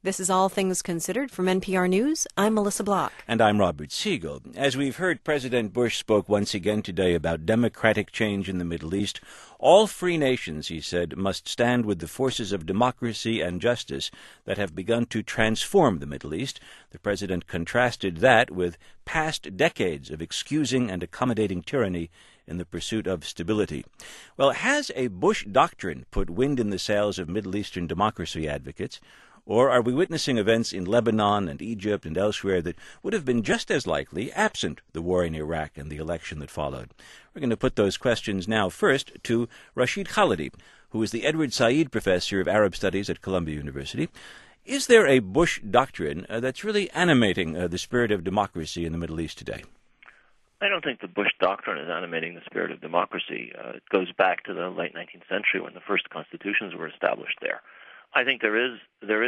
This is All Things Considered from NPR News. I'm Melissa Block. And I'm Robert Siegel. As we've heard, President Bush spoke once again today about democratic change in the Middle East. All free nations, he said, must stand with the forces of democracy and justice that have begun to transform the Middle East. The president contrasted that with past decades of excusing and accommodating tyranny in the pursuit of stability. Well, has a Bush doctrine put wind in the sails of Middle Eastern democracy advocates? Or are we witnessing events in Lebanon and Egypt and elsewhere that would have been just as likely absent the war in Iraq and the election that followed? We're going to put those questions now first to Rashid Khalidi, who is the Edward Said Professor of Arab Studies at Columbia University. Is there a Bush doctrine that's really animating the spirit of democracy in the Middle East today? I don't think the Bush doctrine is animating the spirit of democracy. It goes back to the late 19th century when the first constitutions were established there. I think there is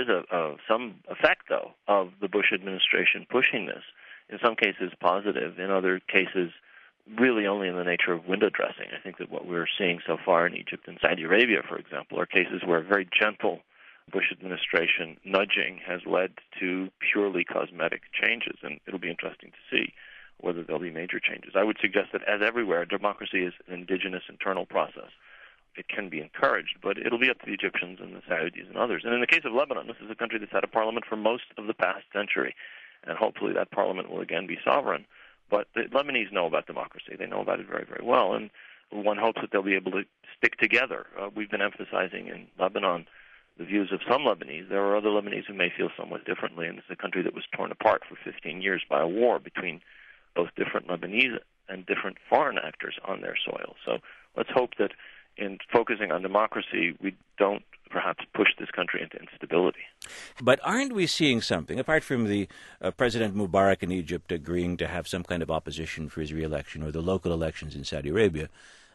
some effect, though, of the Bush administration pushing this. In some cases positive, in other cases really only in the nature of window dressing. I think that what we're seeing so far in Egypt and Saudi Arabia, for example, are cases where very gentle Bush administration nudging has led to purely cosmetic changes, and it'll be interesting to see whether there'll be major changes. I would suggest that, as everywhere, democracy is an indigenous internal process. It can be encouraged, but it'll be up to the Egyptians and the Saudis and others. And in the case of Lebanon, this is a country that's had a parliament for most of the past century, and hopefully that parliament will again be sovereign. But the Lebanese know about democracy. They know about it very, very well, and one hopes that they'll be able to stick together. We've been emphasizing in Lebanon the views of some Lebanese. There are other Lebanese who may feel somewhat differently, and it's a country that was torn apart for 15 years by a war between both different Lebanese and different foreign actors on their soil. So let's hope that in focusing on democracy, we don't perhaps push this country into instability. But aren't we seeing something, apart from the President Mubarak in Egypt agreeing to have some kind of opposition for his re-election or the local elections in Saudi Arabia,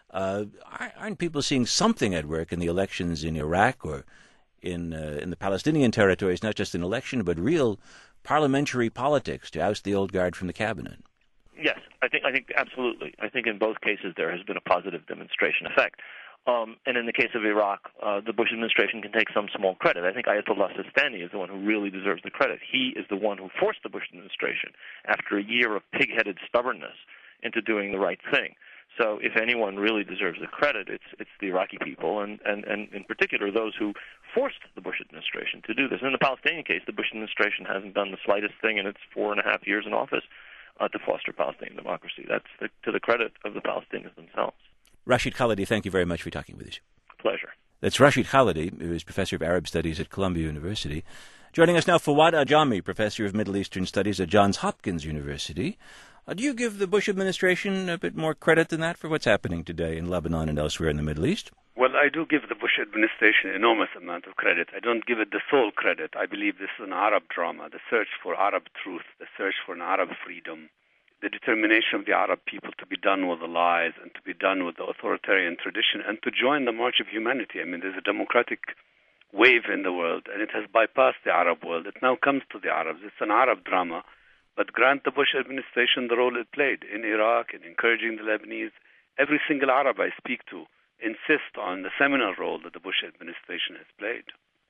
aren't people seeing something at work in the elections in Iraq or in the Palestinian territories, not just an election, but real parliamentary politics to oust the old guard from the cabinet? Yes, I think absolutely. I think in both cases there has been a positive demonstration effect. And in the case of Iraq, the Bush administration can take some small credit. I think Ayatollah Sistani is the one who really deserves the credit. He is the one who forced the Bush administration, after a year of pig-headed stubbornness, into doing the right thing. So if anyone really deserves the credit, it's the Iraqi people, and in particular those who forced the Bush administration to do this. In the Palestinian case, the Bush administration hasn't done the slightest thing in its 4.5 years in office to foster Palestinian democracy. That's to the credit of the Palestinians themselves. Rashid Khalidi, thank you very much for talking with us. Pleasure. That's Rashid Khalidi, who is Professor of Arab Studies at Columbia University. Joining us now, Fawad Ajami, Professor of Middle Eastern Studies at Johns Hopkins University. Do you give the Bush administration a bit more credit than that for what's happening today in Lebanon and elsewhere in the Middle East? Well, I do give the Bush administration an enormous amount of credit. I don't give it the sole credit. I believe this is an Arab drama, the search for Arab truth, the search for an Arab freedom, the determination of the Arab people to be done with the lies and to be done with the authoritarian tradition and to join the march of humanity. I mean, there's a democratic wave in the world, and it has bypassed the Arab world. It now comes to the Arabs. It's an Arab drama. But grant the Bush administration the role it played in Iraq in encouraging the Lebanese. Every single Arab I speak to insist on the seminal role that the Bush administration has played.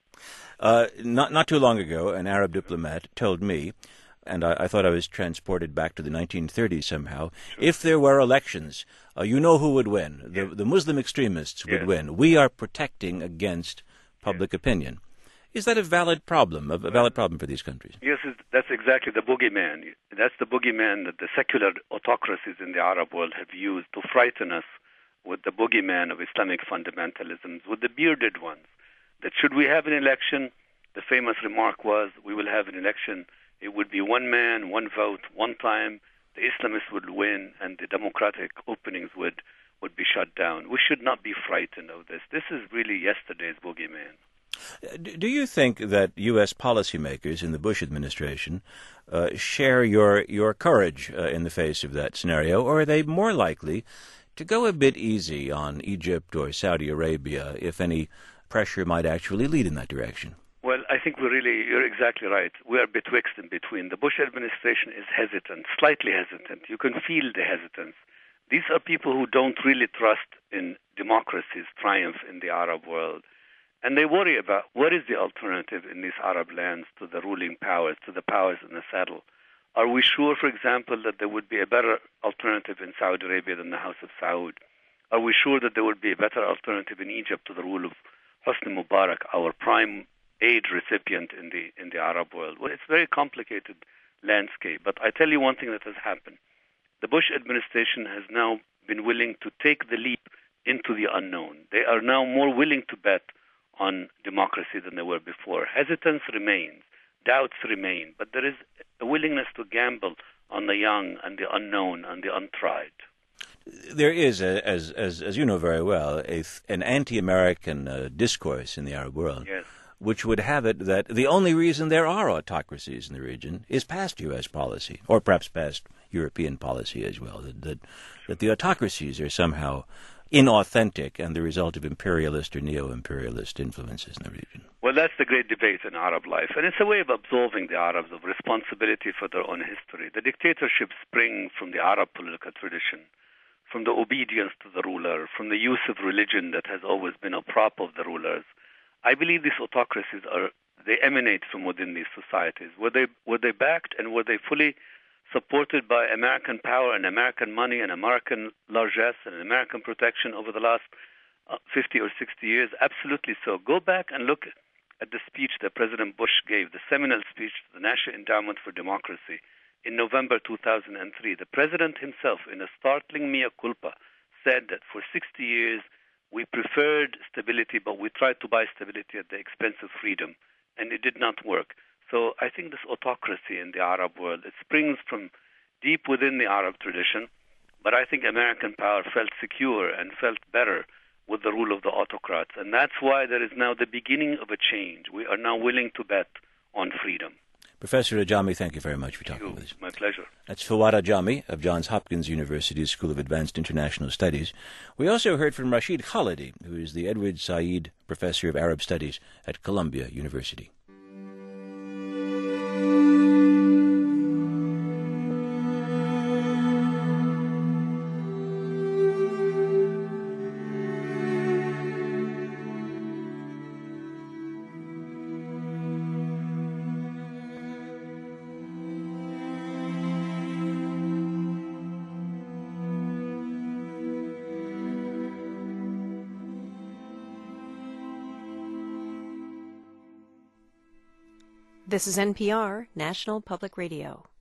Not too long ago, an Arab diplomat told me, and I thought I was transported back to the 1930s somehow, if there were elections, you know who would win. The Muslim extremists would win. We are protecting against public opinion. Is that a valid problem for these countries? Yes, that's exactly the boogeyman. That's the boogeyman that the secular autocracies in the Arab world have used to frighten us with the boogeyman of Islamic fundamentalism, with the bearded ones. That should we have an election, the famous remark was, we will have an election, it would be one man, one vote, one time, the Islamists would win, and the democratic openings would be shut down. We should not be frightened of this. This is really yesterday's boogeyman. Do you think that U.S. policymakers in the Bush administration share your courage in the face of that scenario, or are they more likely to go a bit easy on Egypt or Saudi Arabia if any pressure might actually lead in that direction? Well, I think you're exactly right. We are betwixt and between. The Bush administration is hesitant, slightly hesitant. You can feel the hesitance. These are people who don't really trust in democracy's triumph in the Arab world. And they worry about what is the alternative in these Arab lands to the ruling powers, to the powers in the saddle. Are we sure, for example, that there would be a better alternative in Saudi Arabia than the House of Saud? Are we sure that there would be a better alternative in Egypt to the rule of Hosni Mubarak, our prime aid recipient in the Arab world? Well, it's a very complicated landscape. But I tell you one thing that has happened. The Bush administration has now been willing to take the leap into the unknown. They are now more willing to bet on democracy than they were before. Hesitance remains, doubts remain, but there is a willingness to gamble on the young and the unknown and the untried. There is, as you know very well, an anti-American discourse in the Arab world, yes, which would have it that the only reason there are autocracies in the region is past U.S. policy, or perhaps past European policy as well, that the autocracies are somehow inauthentic and the result of imperialist or neo-imperialist influences in the region. Well, that's the great debate in Arab life, and it's a way of absolving the Arabs of responsibility for their own history. The dictatorships spring from the Arab political tradition, from the obedience to the ruler, from the use of religion that has always been a prop of the rulers. I believe these autocracies they emanate from within these societies. Were they backed and were they fully supported by American power and American money and American largesse and American protection over the last 50 or 60 years? Absolutely so. Go back and look at the speech that President Bush gave, the seminal speech to the National Endowment for Democracy in November 2003. The president himself, in a startling mea culpa, said that for 60 years we preferred stability, but we tried to buy stability at the expense of freedom, and it did not work. So I think this autocracy in the Arab world, it springs from deep within the Arab tradition, but I think American power felt secure and felt better with the rule of the autocrats. And that's why there is now the beginning of a change. We are now willing to bet on freedom. Professor Ajami, thank you very much for talking with us. My pleasure. That's Fawad Ajami of Johns Hopkins University School of Advanced International Studies. We also heard from Rashid Khalidi, who is the Edward Said Professor of Arab Studies at Columbia University. This is NPR, National Public Radio.